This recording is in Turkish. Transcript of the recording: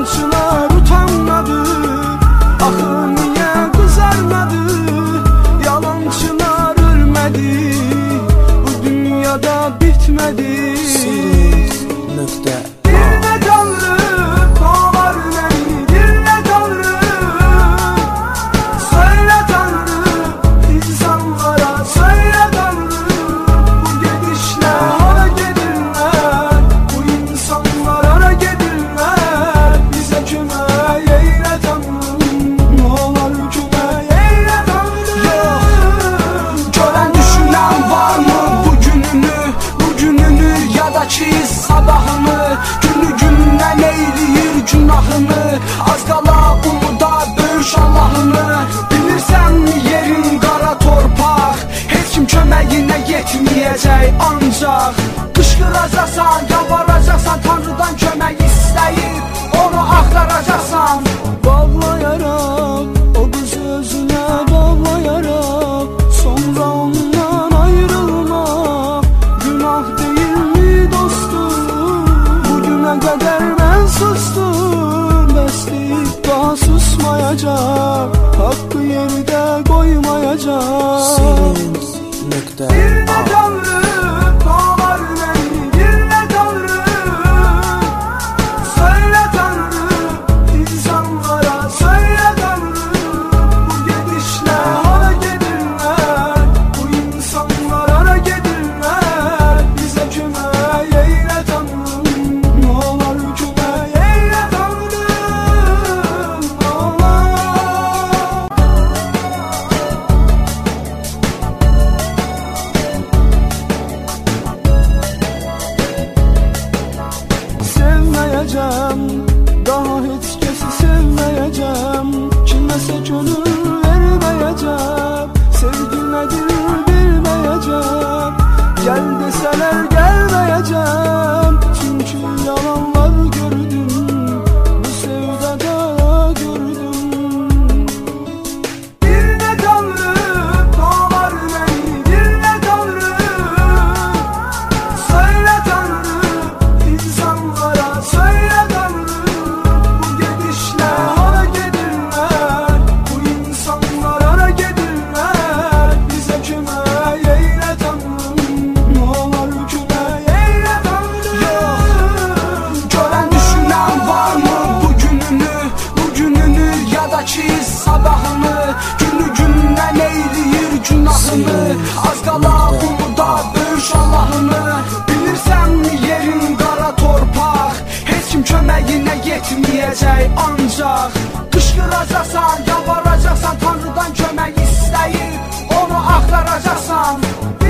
Yalançılar utanmadı, axı niye kızarmadı? Yalançılar ölmedi, bu dünyada bitmedi. Dinle Tanrı, doğar beni, dinle Tanrı. Söyle Tanrı, insanlara söyle Tanrı. Bu gidişle hara gedirler, bu insanlar hara gedirler. Bize kömək eyle Tanrım, ne olur kömək eyle Tanrım. Gören düşünen var mı bugününü ya da ki sabahını? Günü gündən eyleyir günahını, az qala umuda böyük Allahını. Bilirsən yerin qara torpaq, heç kim köməyinə yetməyəcək. Ancaq qışqıracaqsan, yalvaracaqsan, Tanrıdan kömək istəyib onu axtaracaqsan. Bağlayaraq, o qızı özünə bağlayaraq, sonra ondan ayrılmaq günah deyilmi dostum? Bugüne kadar ben sustum, bəsliyib daha susmayacaq, hakkı yerdə qoymayacaq. Dinle Tanrı, doğar beni, dinle Tanrı. Söyle Tanrı, insanlara söyle Tanrı. Bu gidişle hara gedirler, bu insanlar hara gedirler. Bize kömək eyle Tanrım, ne olur kömək eyle Tanrım, ne olur. Sevməyəcəm, daha heç kəsi sevməyəcəm, kiməsə könül verməyəcəm, sevgi nədir bilməyəcəm, gəl desələr gəlməyəcəm, çünki yalanlar gördüm, bu sevdada gördüm. Dinle Tanrı, doğar beni, dinle Tanrı. Söyle Tanrı, insanlara söyle Tanrı. Bu gidişle hara gedirler, bu insanlar hara gedirler. Bize kömək eyle Tanrım, ne olur kömək eyle Tanrım. Gören düşünen var mı bugününü ya da ki sabahını? Günü gündən eyleyir günahını, az qala umuda böyük Allahını. Bilirsən yerin qara torpaq, heç kim köməyinə yetməyəcək. Ancaq qışqıracaqsan, yalvaracaqsan, Tanrıdan kömək istəyib onu axtaracaqsan.